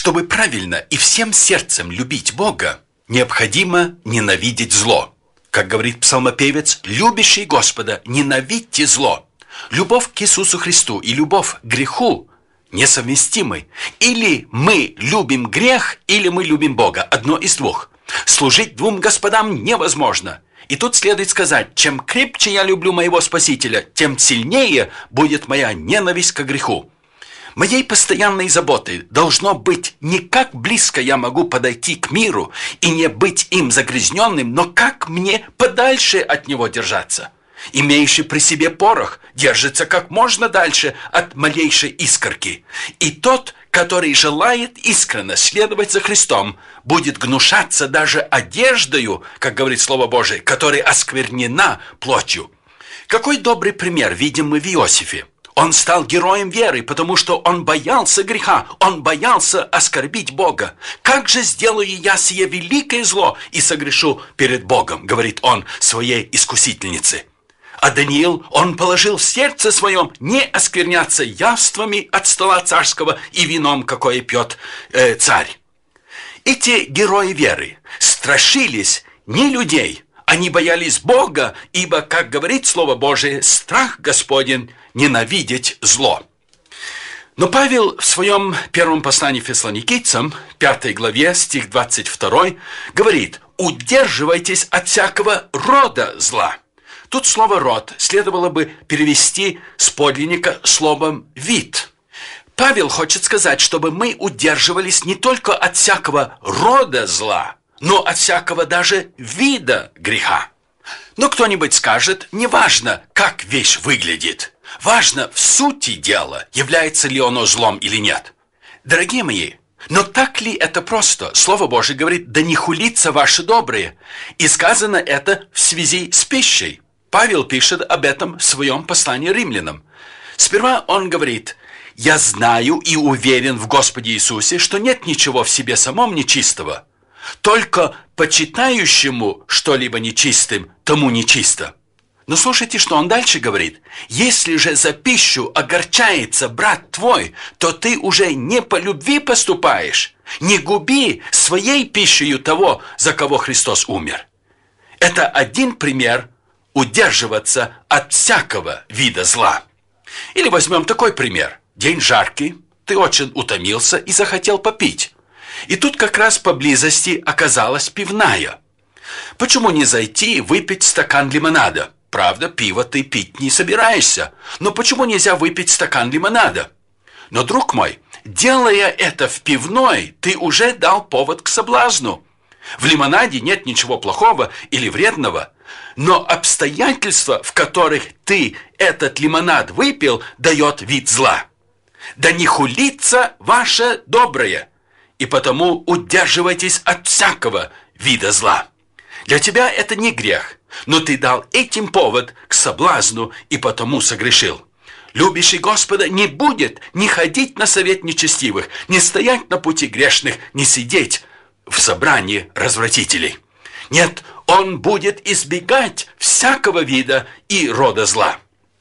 Чтобы правильно и всем сердцем любить Бога, необходимо ненавидеть зло. Как говорит псалмопевец, любящий Господа, ненавидьте зло. Любовь к Иисусу Христу и любовь к греху несовместимы. Или мы любим грех, или мы любим Бога. Одно из двух. Служить двум господам невозможно. И тут следует сказать, чем крепче я люблю моего Спасителя, тем сильнее будет моя ненависть к греху. Моей постоянной заботой должно быть не как близко я могу подойти к миру и не быть им загрязненным, но как мне подальше от него держаться. Имеющий при себе порох держится как можно дальше от малейшей искорки. И тот, который желает искренне следовать за Христом, будет гнушаться даже одеждою, как говорит Слово Божие, которая осквернена плотью. Какой добрый пример видим мы в Иосифе. Он стал героем веры, потому что он боялся греха, он боялся оскорбить Бога. «Как же сделаю я сие великое зло и согрешу перед Богом», говорит он своей искусительнице. А Даниил, он положил в сердце своем не оскверняться явствами от стола царского и вином, какое пьет царь. Эти герои веры страшились не людей, они боялись Бога, ибо, как говорит Слово Божие, страх Господень ненавидеть зло. Но Павел в своем первом послании фессалоникийцам, 5 главе, стих 22, говорит: «Удерживайтесь от всякого рода зла». Тут слово «род» следовало бы перевести с подлинника словом «вид». Павел хочет сказать, чтобы мы удерживались не только от всякого рода зла, но от всякого даже вида греха. Но кто-нибудь скажет, неважно, как вещь выглядит, важно в сути дела, является ли оно злом или нет. Дорогие мои, но так ли это просто? Слово Божие говорит: «Да не хулится ваше доброе». И сказано это в связи с пищей. Павел пишет об этом в своем послании римлянам. Сперва он говорит: «Я знаю и уверен в Господе Иисусе, что нет ничего в себе самом нечистого. Только почитающему что-либо нечистым, тому нечисто». Но слушайте, что он дальше говорит. «Если же за пищу огорчается брат твой, то ты уже не по любви поступаешь. Не губи своей пищею того, за кого Христос умер». Это один пример удерживаться от всякого вида зла. Или возьмем такой пример. День жаркий, ты очень утомился и захотел попить. И тут как раз поблизости оказалась пивная. Почему не зайти и выпить стакан лимонада? Правда, пиво ты пить не собираешься, но почему нельзя выпить стакан лимонада? Но, друг мой, делая это в пивной, ты уже дал повод к соблазну. В лимонаде нет ничего плохого или вредного, но обстоятельства, в которых ты этот лимонад выпил, дает вид зла. Да не хулится ваше доброе, и потому удерживайтесь от всякого вида зла. Для тебя это не грех, но ты дал этим повод к соблазну и потому согрешил. Любящий Господа не будет ни ходить на совет нечестивых, ни стоять на пути грешных, ни сидеть в собрании развратителей. Нет, он будет избегать всякого вида и рода зла.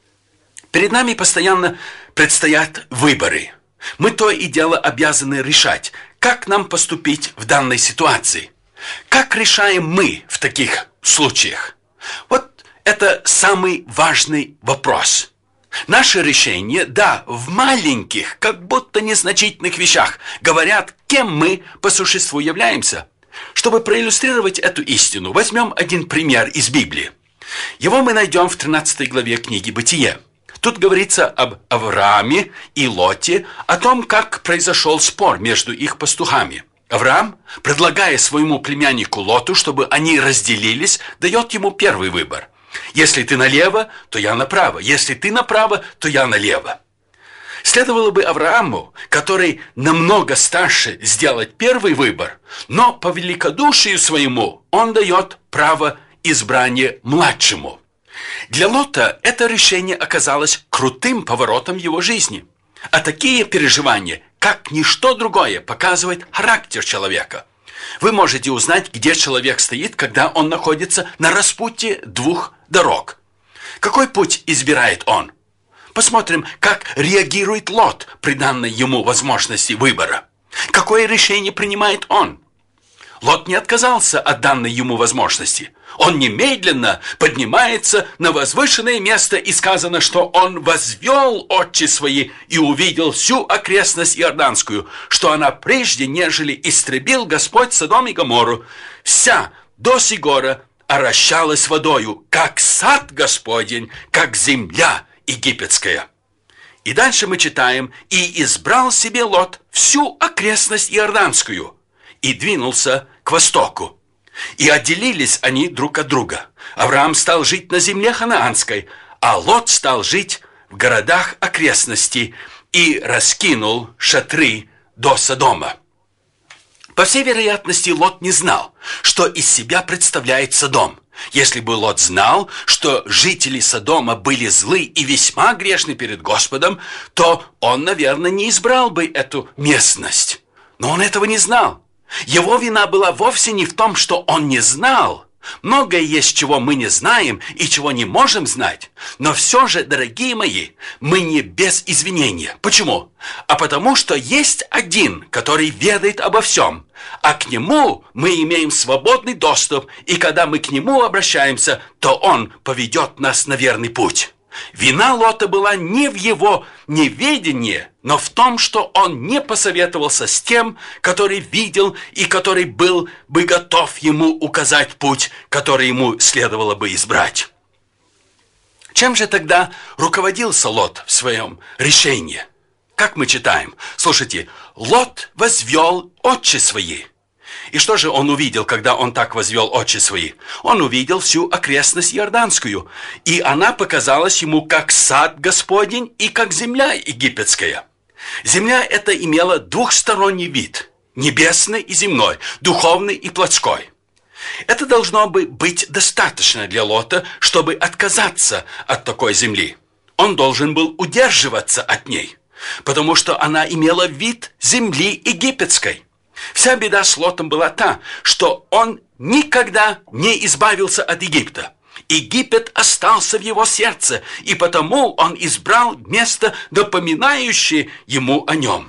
Перед нами постоянно предстоят выборы. Мы то и дело обязаны решать, как нам поступить в данной ситуации. Как решаем мы в таких случаях? Вот это самый важный вопрос. Наше решение, да, в маленьких, как будто незначительных вещах, говорят, кем мы по существу являемся. Чтобы проиллюстрировать эту истину, возьмем один пример из Библии. Его мы найдем в 13 главе книги «Бытие». Тут говорится об Аврааме и Лоте, о том, как произошел спор между их пастухами. Авраам, предлагая своему племяннику Лоту, чтобы они разделились, дает ему первый выбор. Если ты налево, то я направо. Если ты направо, то я налево. Следовало бы Аврааму, который намного старше, сделать первый выбор, но по великодушию своему он дает право избрания младшему. Для Лота это решение оказалось крутым поворотом в его жизни. А такие переживания, как ничто другое, показывают характер человека. Вы можете узнать, где человек стоит, когда он находится на распутье двух дорог. Какой путь избирает он? Посмотрим, как реагирует Лот при данной ему возможности выбора. Какое решение принимает он? Лот не отказался от данной ему возможности. Он немедленно поднимается на возвышенное место, и сказано, что он возвел очи свои и увидел всю окрестность Иорданскую, что она прежде, нежели истребил Господь Содом и Гоморру, вся до сих гора орощалась водою, как сад Господень, как земля египетская. И дальше мы читаем: «И избрал себе Лот всю окрестность Иорданскую, и двинулся к востоку. И отделились они друг от друга. Авраам стал жить на земле ханаанской, а Лот стал жить в городах окрестностей и раскинул шатры до Содома». По всей вероятности, Лот не знал, что из себя представляет Содом. Если бы Лот знал, что жители Содома были злы и весьма грешны перед Господом, то он, наверное, не избрал бы эту местность. Но он этого не знал. Его вина была вовсе не в том, что он не знал. Многое есть, чего мы не знаем и чего не можем знать. Но все же, дорогие мои, мы не без извинения. Почему? А потому что есть один, который ведает обо всем, а к нему мы имеем свободный доступ, и когда мы к нему обращаемся, то он поведет нас на верный путь. Вина Лота была не в его неведении, но в том, что он не посоветовался с тем, который видел и который был бы готов ему указать путь, который ему следовало бы избрать. Чем же тогда руководился Лот в своем решении? Как мы читаем? Слушайте, Лот возвел очи свои. И что же он увидел, когда он так возвел очи свои? Он увидел всю окрестность Иорданскую, и она показалась ему как сад Господень и как земля египетская. Земля эта имела двухсторонний вид – небесный и земной, духовный и плотской. Это должно быть достаточно для Лота, чтобы отказаться от такой земли. Он должен был удерживаться от ней, потому что она имела вид земли египетской. Вся беда с Лотом была та, что он никогда не избавился от Египта. Египет остался в его сердце, и потому он избрал место, напоминающее ему о нем.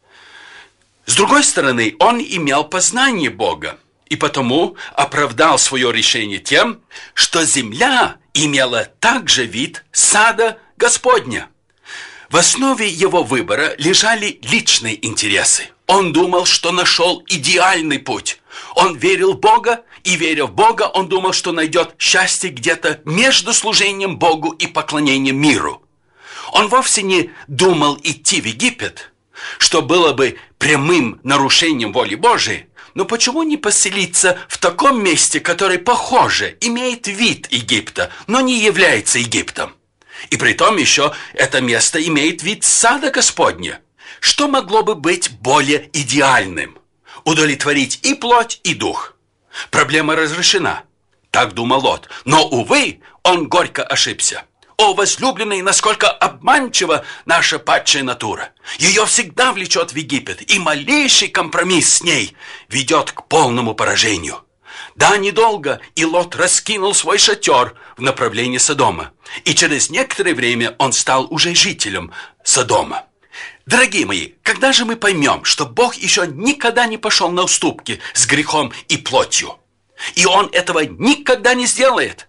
С другой стороны, он имел познание Бога, и потому оправдал свое решение тем, что земля имела также вид сада Господня. В основе его выбора лежали личные интересы. Он думал, что нашел идеальный путь. Он верил в Бога, и, веря в Бога, он думал, что найдет счастье где-то между служением Богу и поклонением миру. Он вовсе не думал идти в Египет, что было бы прямым нарушением воли Божией. Но почему не поселиться в таком месте, которое, похоже, имеет вид Египта, но не является Египтом? И притом еще это место имеет вид сада Господня. Что могло бы быть более идеальным? Удовлетворить и плоть, и дух. Проблема разрешена. Так думал Лот. Но, увы, он горько ошибся. О, возлюбленный, насколько обманчива наша падшая натура. Ее всегда влечет в Египет, и малейший компромисс с ней ведет к полному поражению. Да, недолго, и Лот раскинул свой шатер в направлении Содома. И через некоторое время он стал уже жителем Содома. Дорогие мои, когда же мы поймем, что Бог еще никогда не пошел на уступки с грехом и плотью? И Он этого никогда не сделает.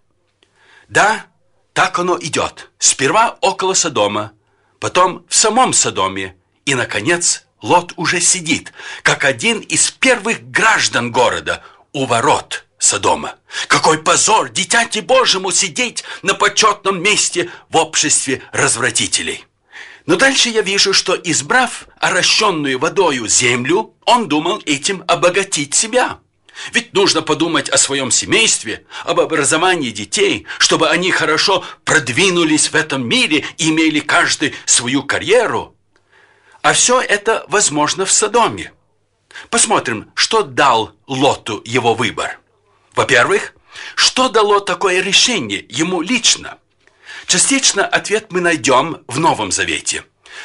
Да, так оно идет. Сперва около Содома, потом в самом Содоме, и, наконец, Лот уже сидит, как один из первых граждан города у ворот Содома. Какой позор дитяти Божьему сидеть на почетном месте в обществе развратителей. Но дальше я вижу, что, избрав орощенную водою землю, он думал этим обогатить себя. Ведь нужно подумать о своем семействе, об образовании детей, чтобы они хорошо продвинулись в этом мире и имели каждый свою карьеру. А все это возможно в Содоме. Посмотрим, что дал Лоту его выбор. Во-первых, что дало такое решение ему лично? Частично ответ мы найдем в Новом Завете.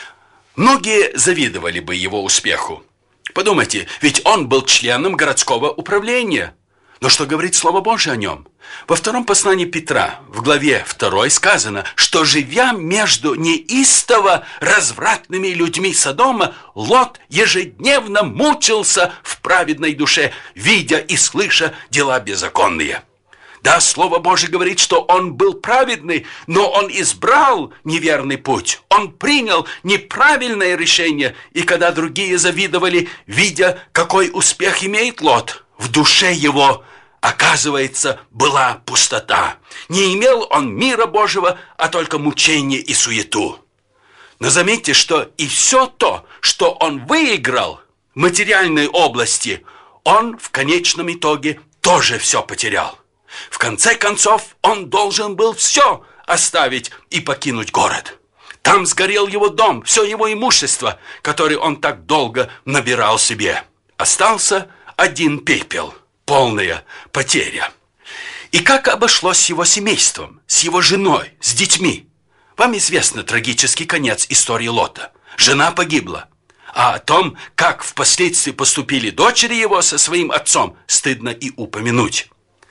Многие завидовали бы его успеху. Подумайте, ведь он был членом городского управления. Но что говорит Слово Божие о нем? Во втором послании Петра, в главе 2 сказано, что, живя между неистово развратными людьми Содома, Лот ежедневно мучился в праведной душе, видя и слыша дела беззаконные. Да, Слово Божие говорит, что он был праведный, но он избрал неверный путь. Он принял неправильное решение, и когда другие завидовали, видя, какой успех имеет Лот, в душе его, оказывается, была пустота. Не имел он мира Божьего, а только мучение и суету. Но заметьте, что и все то, что он выиграл в материальной области, он в конечном итоге тоже все потерял. В конце концов, он должен был все оставить и покинуть город. Там сгорел его дом, все его имущество, которое он так долго набирал себе. Остался один пепел, полная потеря. И как обошлось с его семейством, с его женой, с детьми? Вам известен трагический конец истории Лота. Жена погибла. А о том, как впоследствии поступили дочери его со своим отцом, стыдно и упомянуть.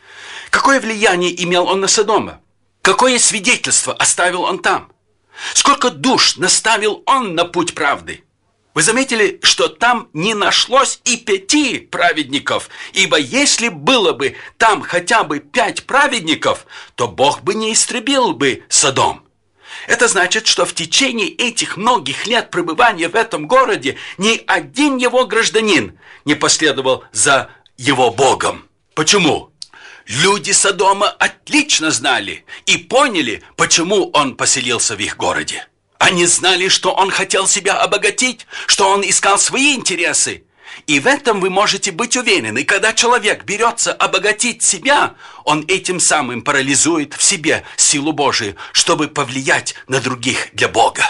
Какое влияние имел он на Содома? Какое свидетельство оставил он там? Сколько душ наставил он на путь правды? Вы заметили, что там не нашлось и 5 праведников, ибо если было бы там хотя бы 5 праведников, то Бог бы не истребил бы Содом. Это значит, что в течение этих многих лет пребывания в этом городе ни один его гражданин не последовал за его Богом. Почему? Люди Содома отлично знали и поняли, почему он поселился в их городе. Они знали, что он хотел себя обогатить, что он искал свои интересы. И в этом вы можете быть уверены. Когда человек берется обогатить себя, он этим самым парализует в себе силу Божию, чтобы повлиять на других для Бога.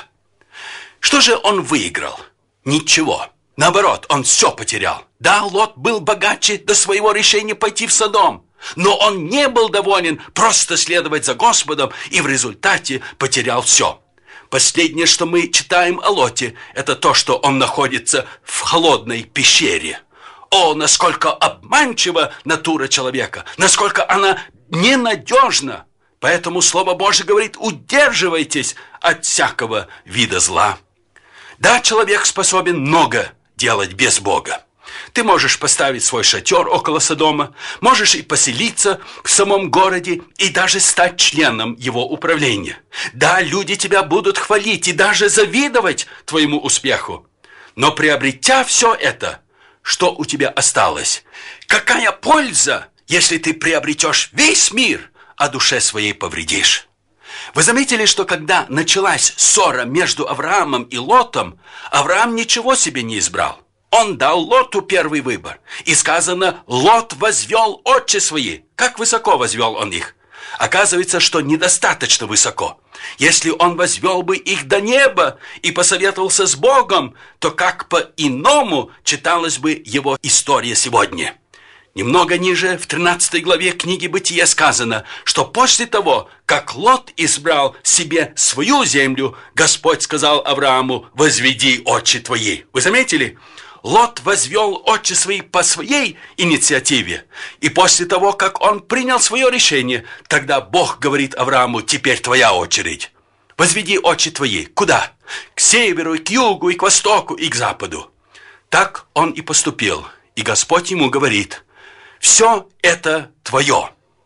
Что же он выиграл? Ничего. Наоборот, он все потерял. Да, Лот был богаче до своего решения пойти в Содом. Но он не был доволен просто следовать за Господом и в результате потерял все. Последнее, что мы читаем о Лоте, это то, что он находится в холодной пещере. О, насколько обманчива натура человека, насколько она ненадежна. Поэтому Слово Божие говорит: удерживайтесь от всякого вида зла. Да, человек способен много делать без Бога. Ты можешь поставить свой шатер около Содома, можешь и поселиться в самом городе, и даже стать членом его управления. Да, люди тебя будут хвалить и даже завидовать твоему успеху. Но приобретя все это, что у тебя осталось? Какая польза, если ты приобретешь весь мир, а душе своей повредишь? Вы заметили, что когда началась ссора между Авраамом и Лотом, Авраам ничего себе не избрал. Он дал Лоту первый выбор. И сказано, Лот возвел очи свои. Как высоко возвел он их? Оказывается, что недостаточно высоко. Если он возвел бы их до неба и посоветовался с Богом, то как по-иному читалась бы его история сегодня. Немного ниже, в 13 главе книги Бытия сказано, что после того, как Лот избрал себе свою землю, Господь сказал Аврааму: «Возведи очи твои». Вы заметили? Лот возвел очи свои по своей инициативе. И после того, как он принял свое решение, тогда Бог говорит Аврааму: «Теперь твоя очередь. Возведи очи твои». Куда? К северу, и к югу, и к востоку, и к западу. Так он и поступил. И Господь ему говорит: «Все это твое.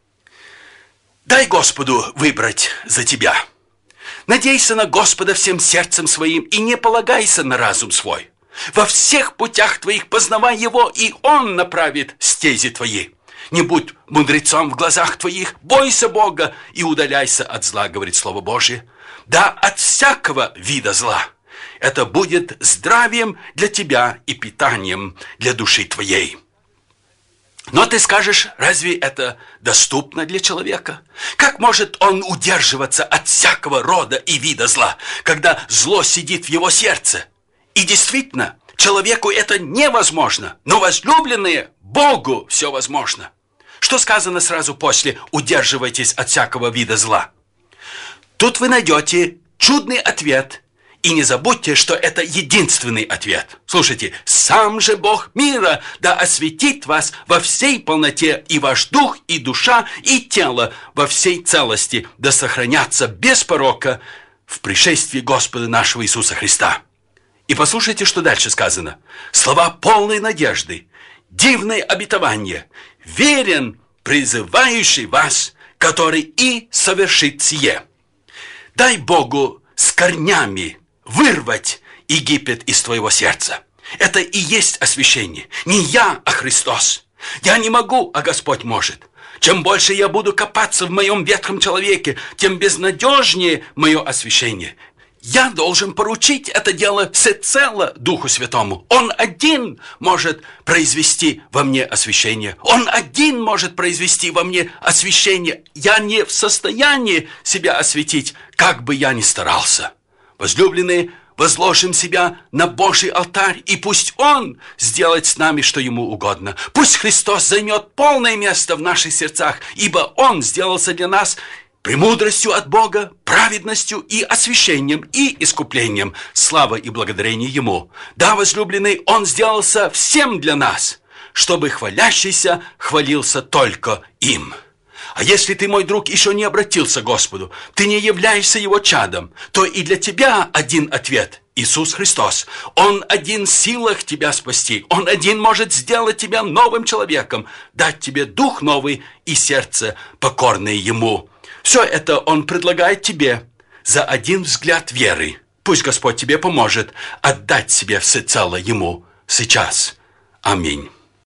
Дай Господу выбрать за тебя. Надейся на Господа всем сердцем своим и не полагайся на разум свой. Во всех путях твоих познавай Его, и Он направит стези твои. Не будь мудрецом в глазах твоих, бойся Бога и удаляйся от зла», говорит Слово Божие. Да, от всякого вида зла. Это будет здравием для тебя и питанием для души твоей. Но ты скажешь, разве это доступно для человека? Как может он удерживаться от всякого рода и вида зла, когда зло сидит в его сердце? И действительно, человеку это невозможно, но возлюбленные Богу все возможно. Что сказано сразу после «удерживайтесь от всякого вида зла»? Тут вы найдете чудный ответ И не забудьте, что это единственный ответ. Слушайте, сам же Бог мира да осветит вас во всей полноте, и ваш дух, и душа, и тело во всей целости да сохранятся без порока в пришествии Господа нашего Иисуса Христа. И послушайте, что дальше сказано. Слова полной надежды, дивное обетование, верен призывающий вас, который и совершит сие. Дай Богу с корнями вырвать Египет из твоего сердца. Это и есть освящение. Не я, а Христос. Я не могу, а Господь может. Чем больше я буду копаться в моем ветхом человеке, тем безнадежнее мое освящение. Я должен поручить это дело всецело Духу Святому. Он один может произвести во мне освящение. Он один может произвести во мне освящение. Я не в состоянии себя осветить, как бы я ни старался. Возлюбленные, возложим себя на Божий алтарь, и пусть Он сделает с нами, что Ему угодно. Пусть Христос займет полное место в наших сердцах, ибо Он сделался для нас премудростью от Бога, праведностью и освящением, и искуплением. Слава и благодарение Ему. Да, возлюбленный, Он сделался всем для нас, чтобы хвалящийся хвалился только им. А если ты, мой друг, еще не обратился к Господу, ты не являешься Его чадом, то и для тебя один ответ – Иисус Христос. Он один в силах тебя спасти. Он один может сделать тебя новым человеком, дать тебе дух новый и сердце, покорное Ему. Все это Он предлагает тебе за один взгляд веры. Пусть Господь тебе поможет отдать себе всецело Ему сейчас. Аминь.